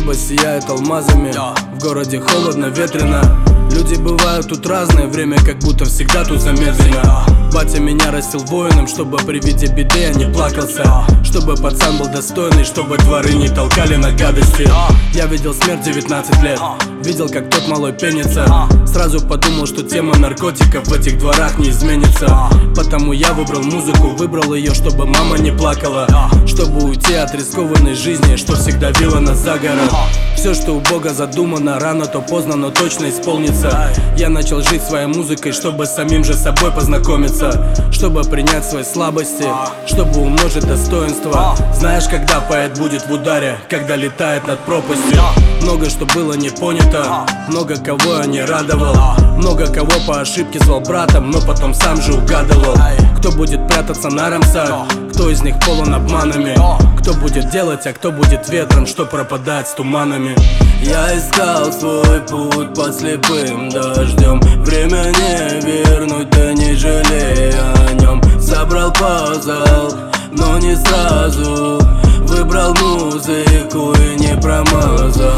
Небо сияет алмазами, в городе холодно, ветрено. Люди бывают тут разные, время как будто всегда тут замедлено. Батя меня растил воином, чтобы при виде беды я не плакался, чтобы пацан был достойный, чтобы дворы не толкали на гадости. Я видел смерть 19 лет, видел, как тот малой пенится. Сразу подумал, что тема наркотиков в этих дворах не изменится. Потому я выбрал музыку, выбрал ее, чтобы мама не плакала, чтобы уйти от рискованной жизни, что всегда вела нас за город. Все, что у Бога задумано, рано то поздно, но точно исполнится. Я начал жить своей музыкой, чтобы с самим же собой познакомиться, чтобы принять свои слабости, чтобы умножить достоинство. Знаешь, когда поэт будет в ударе, когда летает над пропастью. Много что было не понято, много кого я не радовал, много кого по ошибке звал братом, но потом сам же угадывал. Кто будет прятаться на рамсах, кто из них полон обманами, кто будет делать, а кто будет ветром, что пропадает с туманами. Я искал свой путь под слепым дождем, время не вернуть, да не жалей о нем. Собрал пазл, но не сразу, выбрал музыку и не промазал.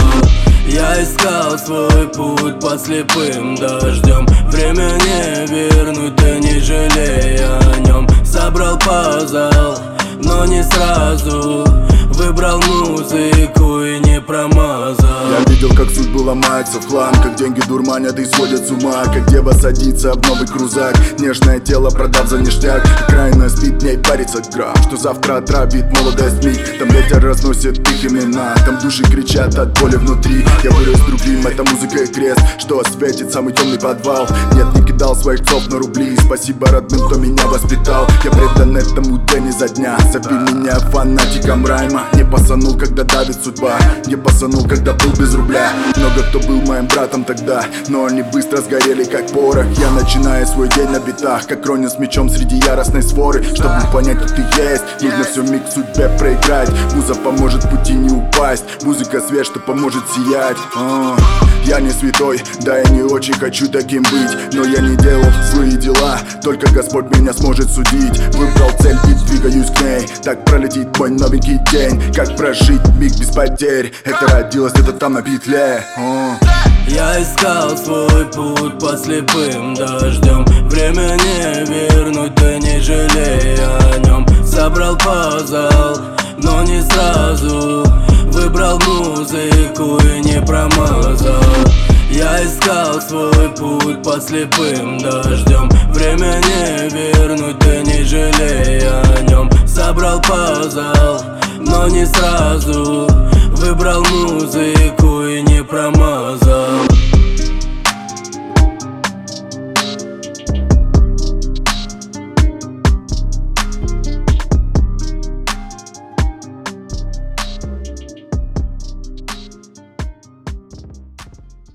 Я искал свой путь под слепым дождем, время не вернуть, да не жалей о нем. Собрал пазл, но не сразу, выбрал музыку и не промазал. Я видел, как судьбы ломаются в хлам, как деньги дурманят и сводят с ума, как дева садится в новый крузак, нежное тело продав за ништяк. Крайно спит, в ней парится граф, что завтра отравит молодость миг. Там ветер разносит их имена, там души кричат от боли внутри. Я вырос другим, это музыка и крест, что осветит самый темный подвал. Нет, не кидал своих цов на рубли, спасибо родным, кто меня воспитал. Я предан этому день изо дня, зови меня фанатиком райма. Не пасанул, когда давит судьба, не пасанул, когда был без рубля. Много кто был моим братом тогда, но они быстро сгорели как порох. Я начинаю свой день на битах, как Ронин с мечом среди яростной своры. Чтобы понять, кто ты есть, нужно все миг в судьбе проиграть. Муза поможет пути не упасть, музыка свет, что поможет сиять. Я не святой, да я не очень хочу таким быть, но я не делал злые дела, только Господь меня сможет судить. Выбрал цель и двигаюсь к ней, так пролетит мой новенький день. Как прожить миг без потерь, это родилось где-то там на петле. Я искал свой путь под слепым дождем, время не вернуть, да не жалей о нем. Собрал пазл, но не сразу, выбрал музыку и не промазал. Я искал свой путь под слепым дождем, время не вернуть, да не жалей о нем. Собрал пазл, но не сразу, выбрал музыку